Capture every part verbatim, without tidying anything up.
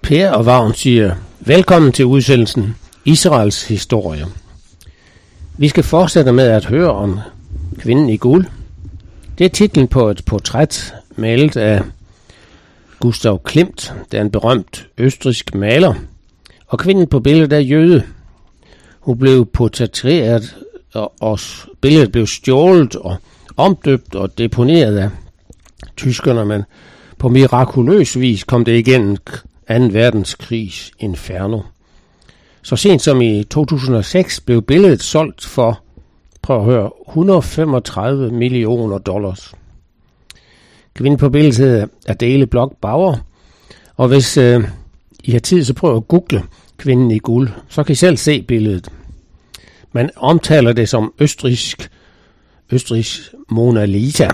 Per og Vagn siger, velkommen til udsendelsen Israels historie. Vi skal fortsætte med at høre om kvinden i guld. Det er titlen på et portræt malet af Gustav Klimt, der er en berømt østrigsk maler. Og kvinden på billedet er jøde. Hun blev portrætteret, og, og billedet blev stjålet og omdøbt og deponeret af tyskerne, men på mirakuløs vis kom det igennem anden verdenskrigs inferno. Så sent som i to tusind og seks blev billedet solgt for, prøv at høre, et hundrede og femogtredive millioner dollars. Kvinden på billedet hedder Adele Bloch Bauer, og hvis øh, I har tid, så prøv at google kvinden i guld, så kan I selv se billedet. Man omtaler det som østrigsk, østrigsk Mona Lisa.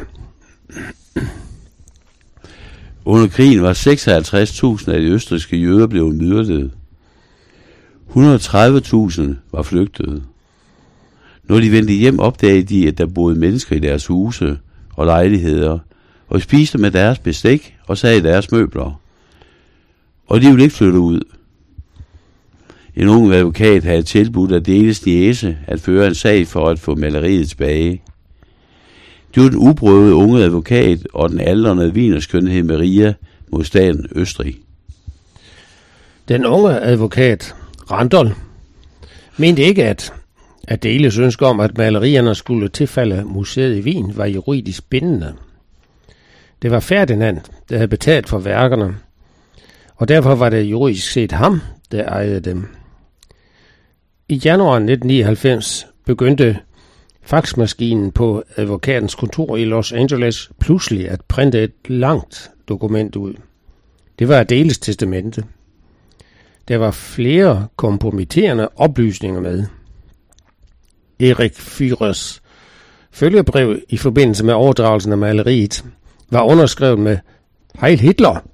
Under krigen var seksoghalvtreds tusind af de østrigske jøder blevet myrdet. et hundrede og tredive tusind var flygtet. Når de vendte hjem, opdagede de, at der boede mennesker i deres huse og lejligheder, og spiste med deres bestik og sad i deres møbler. Og de ville ikke flytte ud. En ung advokat havde tilbudt Adeles niece at føre en sag for at få maleriet tilbage. Det var den uprøvede unge advokat og den aldrende wienerskønhed Maria mod staten Østrig. Den unge advokat, Randol, mente ikke, at Adeles ønske om, at malerierne skulle tilfalde museet i Wien, var juridisk bindende. Det var Ferdinand, der havde betalt for værkerne, og derfor var det juridisk set ham, der ejede dem. I januar nitten nioghalvfems begyndte faxmaskinen på advokatens kontor i Los Angeles pludselig at printe et langt dokument ud. Det var Adeles testamente. Der var flere kompromitterende oplysninger med. Erik Führers følgebrev i forbindelse med overdragelsen af maleriet var underskrevet med Heil Hitler.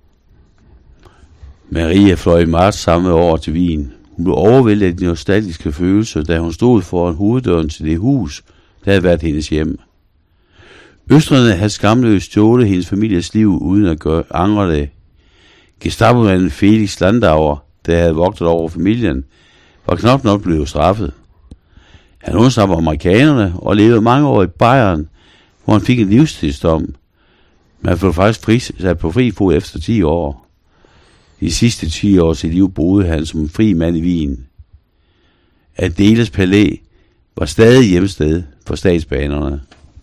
Maria fløj i marts samme år til Wien. Hun blev overvældet af de nostalgiske følelser, da hun stod foran hoveddøren til det hus, der havde været hendes hjem. Østrigerne havde skamløst stjålet hendes families liv uden at gøre angre det. Gestapo-manden Felix Landauer, der havde vogtet over familien, var knap nok blevet straffet. Han undslap amerikanerne og levede mange år i Bayern, hvor han fik en livstidsdom. Men han blev faktisk fri, sat på fri fod efter ti år. De sidste ti år sit liv boede han som en fri mand i Wien. Adeles palæ var stadig hjemsted for statsbanerne.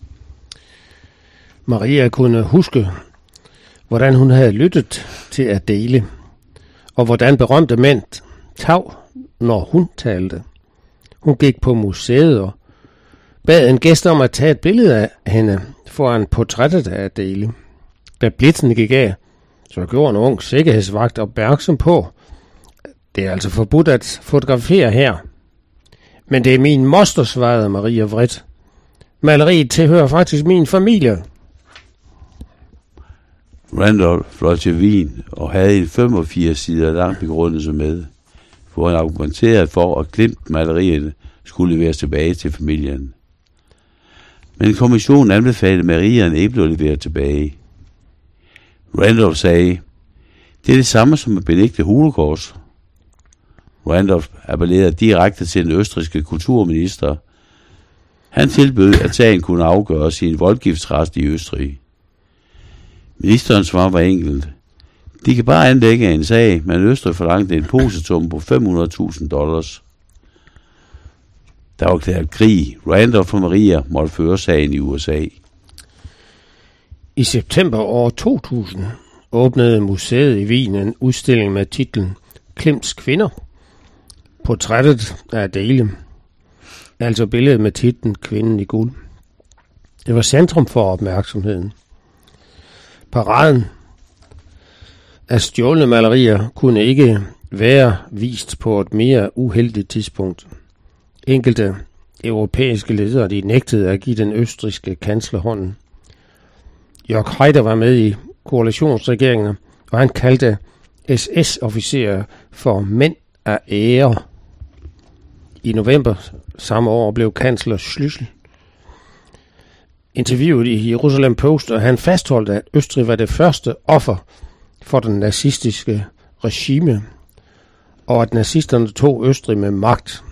Maria kunne huske, hvordan hun havde lyttet til Adele, og hvordan berømte mænd tav, når hun talte. Hun gik på museet og bad en gæst om at tage et billede af hende foran portrættet af Adele. Da blitzen gik af, så gjorde en ung sikkerhedsvagt opmærksom på, det er altså forbudt at fotografere her. Men det er min moster, svarede Maria vredt. Maleriet tilhører faktisk min familie. Randolph fløj til Wien og havde en femogfirs sider lang begrundelse med, hvor han argumenterede for, at Klimt-maleriet skulle leveres tilbage til familien. Men kommissionen anbefalede Mariaen ikke blev leveret tilbage. Randolph sagde, det er det samme som at benægte holocaust. Randolph appellerede direkte til den østrigske kulturminister. Han tilbød, at sagen kunne afgøres i en voldgiftsret i Østrig. Ministerens svar var enkelt. De kan bare anlægge en sag, men Østrig forlangte en positum på fem hundrede tusind dollars. Der var erklæret krig. Randolph og Maria måtte føre sagen i U S A. I september år to tusind åbnede museet i Wien en udstilling med titlen Klimts kvinder. Portrættet af Adele, altså billedet med titlen Kvinden i guld. Det var centrum for opmærksomheden. Paraden af stjålne malerier kunne ikke være vist på et mere uheldigt tidspunkt. Enkelte europæiske ledere de nægtede at give den østrigske kansler hånden. Jörg Haider var med i koalitionsregeringen, og han kaldte S S-officerer for mænd af ære. I november samme år blev kansler Schlüssel interviewet i Jerusalem Post, og han fastholdt, at Østrig var det første offer for den nazistiske regime, og at nazisterne tog Østrig med magt.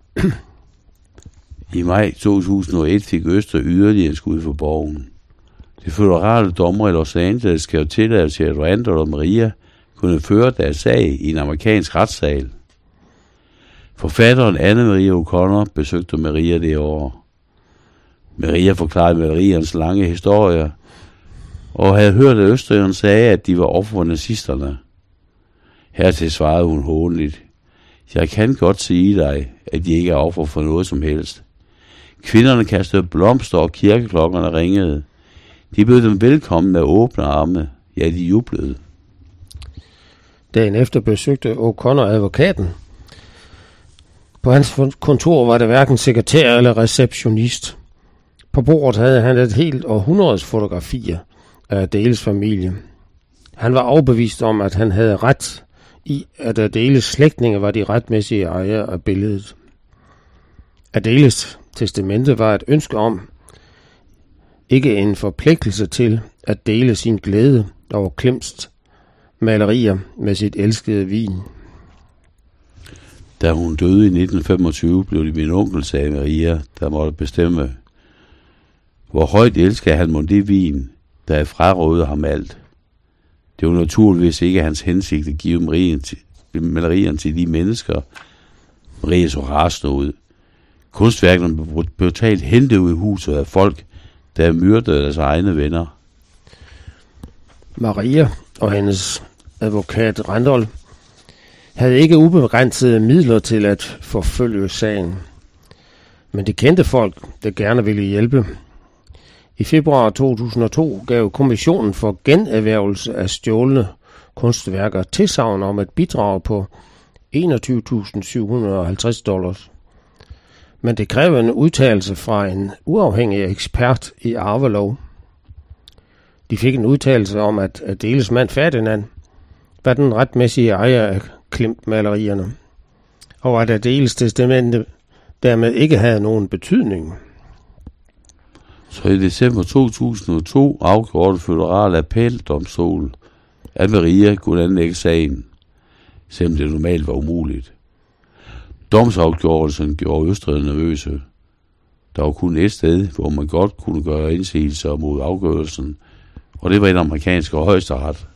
I maj to tusind og et fik Østrig yderligere en skud for borgen. De føderale dommer i Los Angeles gav tilladelse til, at Randall og Maria kunne føre deres sag i en amerikansk retssal. Forfatteren Anne Marie O'Connor besøgte Maria det år. Maria forklarede Marians lange historie, og havde hørt, at østrigerne sagde, at de var offer for nazisterne. Hertil svarede hun hånligt: Jeg kan godt sige dig, at de ikke er offer for noget som helst. Kvinderne kastede blomster, og kirkeklokkerne ringede. De bød dem velkommen med åbne arme. Ja, de jublede. Dagen efter besøgte O'Connor advokaten. På hans kontor var der hverken sekretær eller receptionist. På bordet havde han et helt århundredes fotografier af Adéles familie. Han var overbevist om, at han havde ret i, at Adéles slægtninge var de retmæssige ejere af billedet. Adéles testamente var et ønske om, ikke en forpligtelse til, at dele sin glæde over Klimts malerier med sit elskede vin. Da hun døde i nitten femogtyve, blev det min onkel, sagde Maria, der måtte bestemme, hvor højt elsker han mon det vin, der frarådede ham alt. Det var naturligvis ikke hans hensigt at give malerierne til de mennesker. Maria så rasende ud. Kunstværkerne blev brutalt hentet ud i huset af folk, der myrdede deres egne venner. Maria og hendes advokat Randall havde ikke ubegrænsede midler til at forfølge sagen. Men de kendte folk, der gerne ville hjælpe. I februar to tusind og to gav Kommissionen for generhvervelse af stjålne kunstværker tilsagn om at bidrage på enogtyve tusind syv hundrede og halvtreds dollars. Men det kræver en udtalelse fra en uafhængig ekspert i arvelov. De fik en udtalelse om, at Adéles mand Ferdinand var den retmæssige ejer af Klimt-malerierne, og at Adéles testamente dermed ikke havde nogen betydning. Så i december to tusind og to afgjorde det føderale appeldomstol, at Maria kunne anlægge sagen, selvom det normalt var umuligt. Domsafgjorelsen gjorde Østrig nervøse. Der var kun et sted, hvor man godt kunne gøre indsigelser mod afgørelsen, og det var en amerikansk højesteret.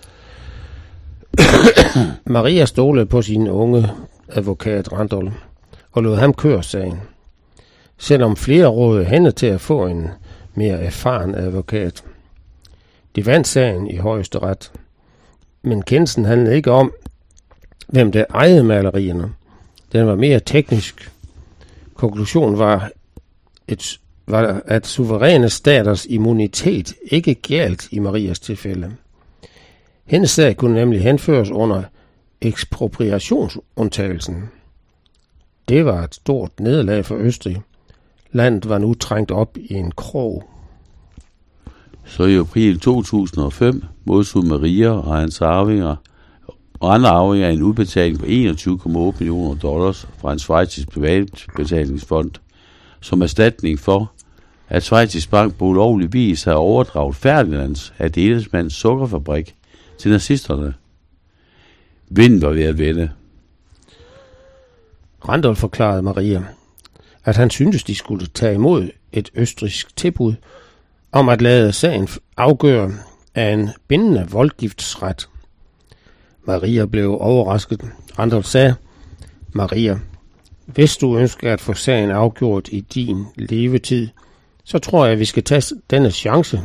Maria stolede på sin unge advokat Randall og lod ham køre sagen. Selvom flere rådede hende til at få en mere erfaren advokat. De vandt sagen i højesteret, men kendelsen handlede ikke om, hvem der ejede malerierne. Den var mere teknisk. Konklusionen var, et, var, at suveræne staters immunitet ikke gjaldt i Marias tilfælde. Hendes sag kunne nemlig henføres under ekspropriationsundtagelsen. Det var et stort nederlag for Østrig. Landet var nu trængt op i en krog. Så i april to tusind og fem modtog Maria og hans arvinger og andre arvinger en udbetaling på enogtyve komma otte millioner dollars fra en schweizisk privatbetalingsfond som erstatning for, at Schweizisk Bank på ulovlig vis havde overdraget Ferdinands Adéles mands sukkerfabrik til nazisterne. Vinden var ved at vende. Randall forklarede Maria, at han syntes, de skulle tage imod et østrigsk tilbud om at lade sagen afgøre af en bindende voldgiftsret. Maria blev overrasket. Randall sagde, Maria, hvis du ønsker at få sagen afgjort i din levetid, så tror jeg, at vi skal tage denne chance.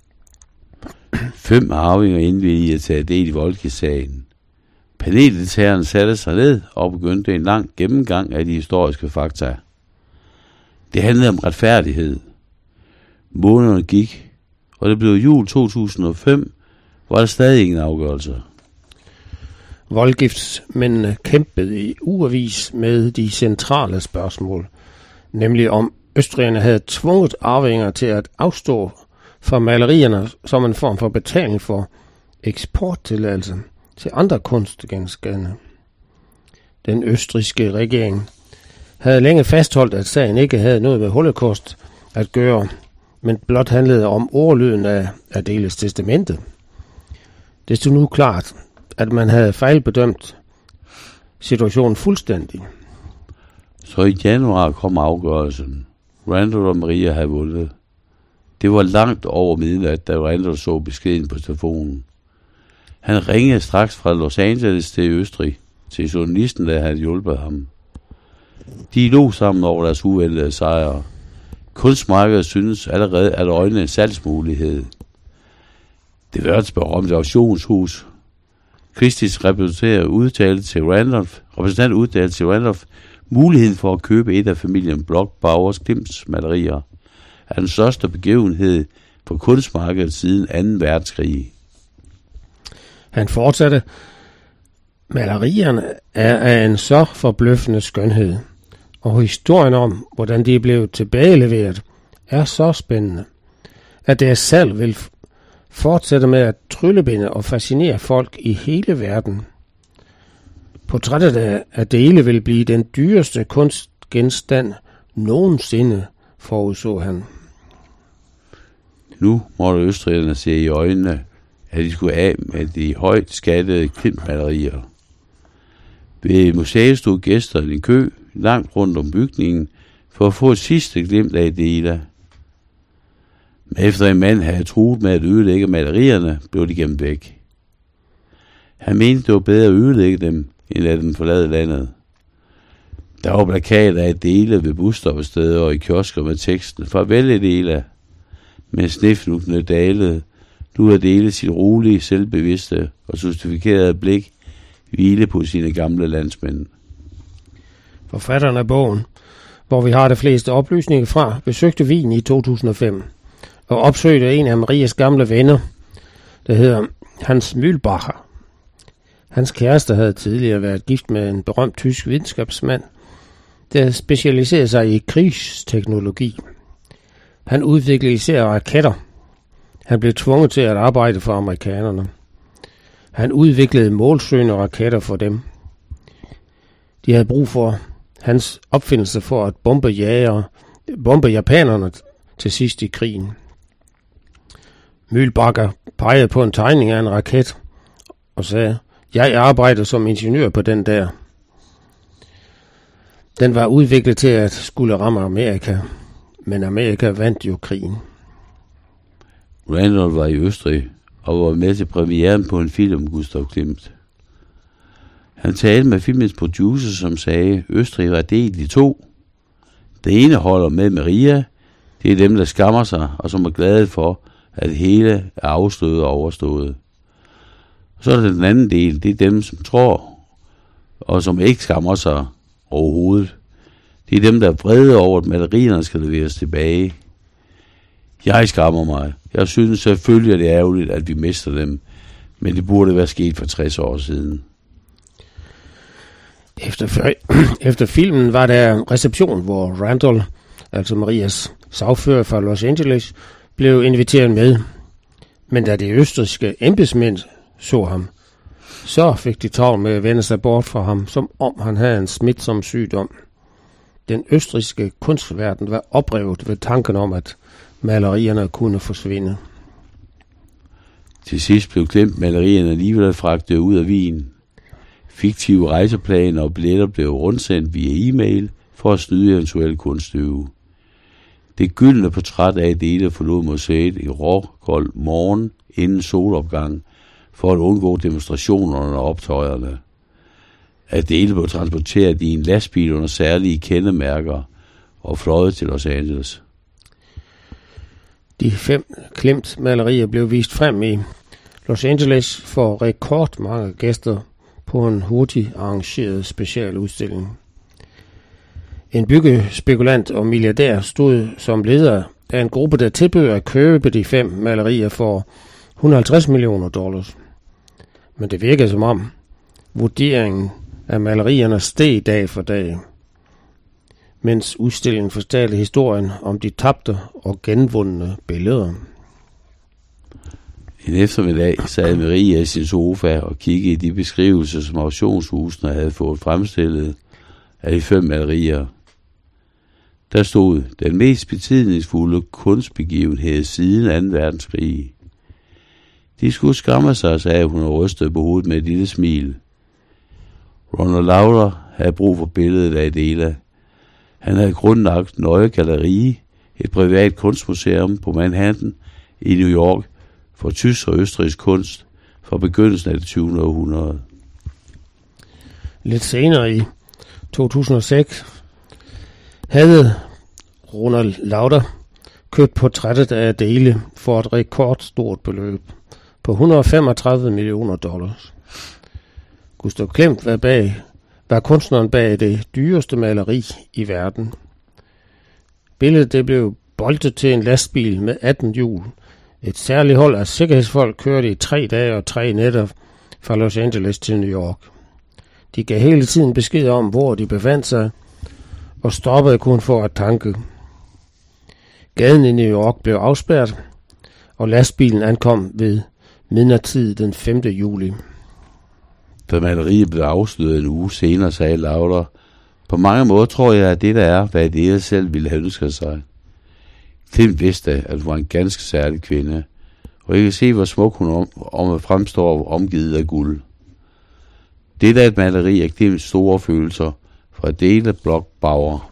Fem arvinger indvilgede at tage del i voldgiftssagen. Paneldeltagerne satte sig ned og begyndte en lang gennemgang af de historiske fakta. Det handlede om retfærdighed. Månederne gik, og det blev jul to tusind og fem, var der stadig ingen afgørelse. Voldgiftsmændene kæmpede i ugevis med de centrale spørgsmål, nemlig om østrigerne havde tvunget arvinger til at afstå fra malerierne som en form for betaling for eksporttilladelse til andre kunstgenstande. Den østrigske regering havde længe fastholdt, at sagen ikke havde noget med holocaust at gøre, men blot handlede om ordlyden af Adéles testamente. Det stod nu klart, at man havde fejlbedømt situationen fuldstændig. Så i januar kom afgørelsen. Randall og Maria havde vundet. Det var langt over midnat, da Randall så beskeden på telefonen. Han ringede straks fra Los Angeles til Østrig, til journalisten, der havde hjulpet ham. De lå sammen over deres uventede sejre. Kunstmarkedet synes allerede at øjne en salgsmulighed. Det verdensberømte auktionshus. Christies repræsentant udtalte til Randolph, repræsentant udtalte til Randolph, muligheden for at købe et af familien Bloch-Bauers Klimts malerier er den største begivenhed på kunstmarkedet siden anden verdenskrig. Han fortsatte, malerierne er af en så forbløffende skønhed, og historien om, hvordan de er blevet tilbageleveret, er så spændende, at deres salg vil fortsætte med at tryllebinde og fascinere folk i hele verden. Portrættet af Dele vil blive den dyreste kunstgenstand nogensinde, forudså han. Nu måtte østrigerne se i øjnene, at de skulle af med de højt skattede Klimt-malerier. Ved museet stod gæsterne i kø langt rundt om bygningen for at få et sidste glimt af Dele. Men efter en mand havde truet med at ødelægge malerierne, blev de gemt væk. Han mente, det var bedre at ødelægge dem, end at dem forlade landet. Der var plakater af Dele ved busstoppesteder og i kiosker med teksten, farvel Dele. Med snefnugtene dalede, nu er Dele sit rolige, selvbevidste og justifikerede blik hvile på sine gamle landsmænd. Forfatteren af bogen, hvor vi har de fleste oplysninger fra, besøgte Wien i to tusind og fem og opsøgte en af Marias gamle venner, der hedder Hans Mühlbacher. Hans kæreste havde tidligere været gift med en berømt tysk videnskabsmand, der specialiserede sig i krigsteknologi. Han udviklede især raketter. Han blev tvunget til at arbejde for amerikanerne. Han udviklede målsøgende raketter for dem. De havde brug for hans opfindelse for at bombe, jager, bombe japanerne til sidst i krigen. Mühlbacher pegede på en tegning af en raket og sagde, jeg arbejder som ingeniør på den der. Den var udviklet til at skulle ramme Amerika, men Amerika vandt jo krigen. Randall var i Østrig og var med til premieren på en film om Gustav Klimt. Han talte med filmens producer, som sagde, Østrig var delt i to. Det ene holder med Maria, det er dem, der skammer sig, og som er glade for, at hele er afstået og overstået. Så er der den anden del, det er dem, som tror, og som ikke skammer sig overhovedet. Det er dem, der er vrede over, at malerierne skal leveres tilbage. Jeg skammer mig. Jeg synes selvfølgelig, at det er ærgerligt, at vi mister dem, men det burde være sket for tres år siden. Efter, efter filmen var der reception, hvor Randall, altså Marias sagfører fra Los Angeles, blev inviteret med. Men da de østrigske embedsmænd så ham, så fik de travlt med at vende sig bort fra ham, som om han havde en smitsom sygdom. Den østrigske kunstverden var oprevet ved tanken om, at malerierne kunne forsvinde. Til sidst blev Klimt malerierne alligevel fragtet ud af Wien. Fiktive rejseplaner og billetter blev rundsendt via e-mail for at snyde eventuelle kunststøve. Det gyldne portræt af Dele forlod museet i råkold morgen inden solopgang for at undgå demonstrationerne og optøjerne. At Dele blev transporteret i en lastbil under særlige kendemærker og fløjet til Los Angeles. De fem Klimt-malerier blev vist frem i Los Angeles for rekordmange gæster på en hurtigt arrangeret specialudstilling. En byggespekulant og milliardær stod som leder af en gruppe, der tilbød at købe de fem malerier for et hundrede og halvtreds millioner dollars. Men det virkede som om vurderingen af malerierne steg dag for dag, mens udstillingen fortalte historien om de tabte og genvundne billeder. En eftermiddag sad Maria i sin sofa og kiggede i de beskrivelser, som auktionshusene havde fået fremstillet af de fem malerier. Der stod den mest betydningsfulde kunstbegivenhed siden anden verdenskrig. De skulle skamme sig, sagde hun og rystede på hovedet med et lille smil. Ronald Lauder havde brug for billedet af Adela. Han havde grundlagt Neue Galerie, et privat kunstmuseum på Manhattan i New York for tysk og østrigsk kunst fra begyndelsen af det tyvende århundrede. Lidt senere i to tusind og seks havde Ronald Lauder købt portrættet af Adele for et rekordstort beløb på et hundrede og femogtredive millioner dollars. Gustav Klimt var, bag, var kunstneren bag det dyreste maleri i verden. Billedet det blev boltet til en lastbil med atten hjul. Et særligt hold af sikkerhedsfolk kørte i tre dage og tre nætter fra Los Angeles til New York. De gav hele tiden besked om, hvor de befandt sig, og stoppede kun for at tanke. Gaden i New York blev afspærret, og lastbilen ankom ved midnatstid den femte juli. Da maleriet blev afsløret en uge senere, sagde Lauder, på mange måder tror jeg, at det der er, hvad det selv ville have ønsket sig. Klimt vidste, at hun var en ganske særlig kvinde, og jeg kan se, hvor smuk hun om, om at fremstår omgivet af guld. Det er et maleri af Klimts store følelser fra Adele Bloch-Bauer.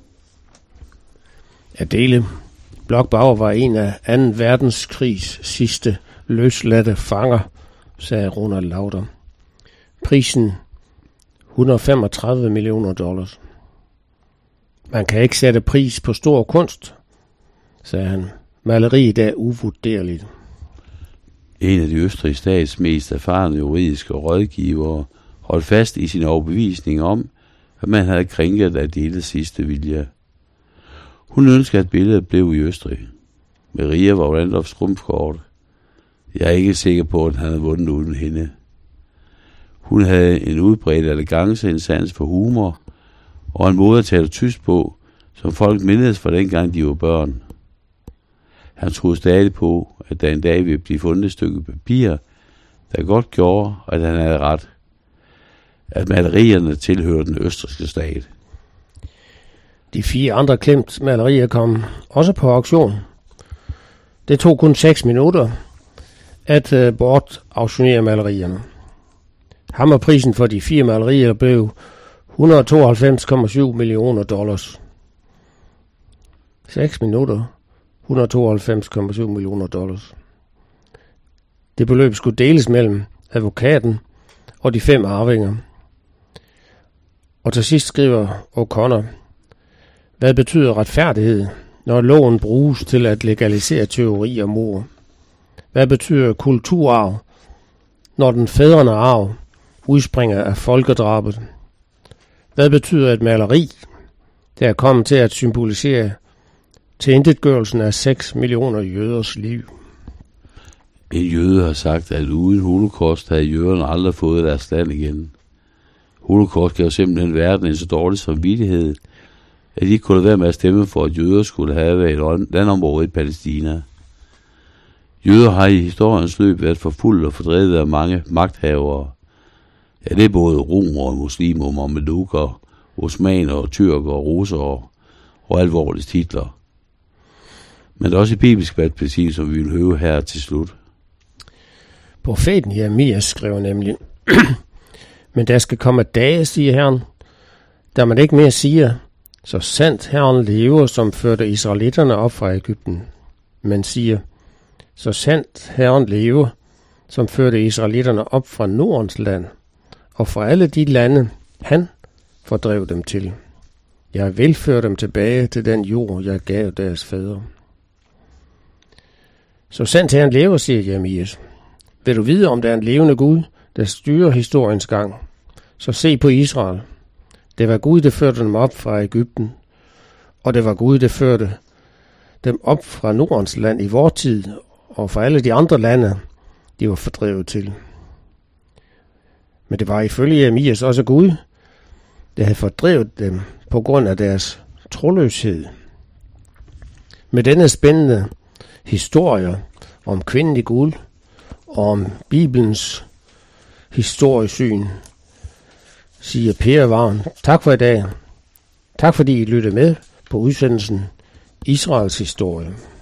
Adele Bloch-Bauer var en af anden verdenskrigs sidste løsladte fanger, sagde Ronald Lauder. Prisen et hundrede og femogtredive millioner dollars. Man kan ikke sætte pris på stor kunst, sagde han. Maleriet er uvurderligt. En af de østrigske stats mest erfarne juridiske rådgivere holdt fast i sin overbevisning om, at man havde krænket Adeles sidste vilje. Hun ønskede, at billedet blev i Østrig. Maria var Randolphs skrumfkort. Jeg er ikke sikker på, at han havde vundet uden hende. Hun havde en udbredt elegance, en sans for humor, og en måde at tale tysk på, som folk mindedes fra dengang de var børn. Han troede stadig på, at der en dag ville blive fundet et stykke papir, der godt gjorde, at han havde ret. At malerierne tilhørte den østrigske stat. De fire andre Klimt malerier kom også på auktion. Det tog kun seks minutter at uh, bortauktionere malerierne. Hammerprisen for de fire malerier blev et hundrede og tooghalvfems komma syv millioner dollars. seks minutter, et hundrede og tooghalvfems komma syv millioner dollars. Det beløb skulle deles mellem advokaten og de fem arvinger. Og til sidst skriver O'Connor, hvad betyder retfærdighed, når loven bruges til at legalisere teori og mord? Hvad betyder kulturarv, når den fædrende arv udspringer af folkedrabet? Hvad betyder et maleri, der er kommet til at symbolisere tilintetgørelsen af seks millioner jøders liv? En jøde har sagt, at uden holocaust havde jøderne aldrig fået deres land igen. Holocaust gav simpelthen verden en så dårlig samvittighed, at de ikke kunne være med at stemme for, at jøder skulle have et landområde i Palæstina. Jøder har i historiens løb været forfulgt og fordrevet af mange magthavere. Ja, det er både romere, muslimer, mamelukker, osmaner, tyrker, russere og alvorlige titler. Men der er også et bibelsk perspektiv, som vi vil høre her til slut. Profeten Jeremias skriver nemlig, men der skal komme dage, siger Herren, der man ikke mere siger, så sandt Herren lever, som førte israelitterne op fra Egypten. Men siger, så sandt Herren lever, som førte israelitterne op fra Nordens land, og fra alle de lande, han fordrev dem til. Jeg vil føre dem tilbage til den jord, jeg gav deres fædre. Så sandt Herren lever, siger Jeremias. Vil du vide, om der er en levende Gud, der styrer historiens gang? Så se på Israel. Det var Gud, der førte dem op fra Egypten, og det var Gud, der førte dem op fra Nordens land i vor tid, og fra alle de andre lande, de var fordrevet til. Men det var ifølge Jeremias også Gud, der havde fordrevet dem på grund af deres troløshed. Med denne spændende historie om kvinden i guld og om Bibelens historiesyn, siger Per Vagn. Tak for i dag. Tak fordi I lyttede med på udsendelsen Israels historie.